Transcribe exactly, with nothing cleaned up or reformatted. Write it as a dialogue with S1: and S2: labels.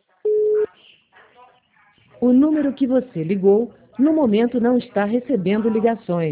S1: O número que você ligou, no momento não está recebendo ligações.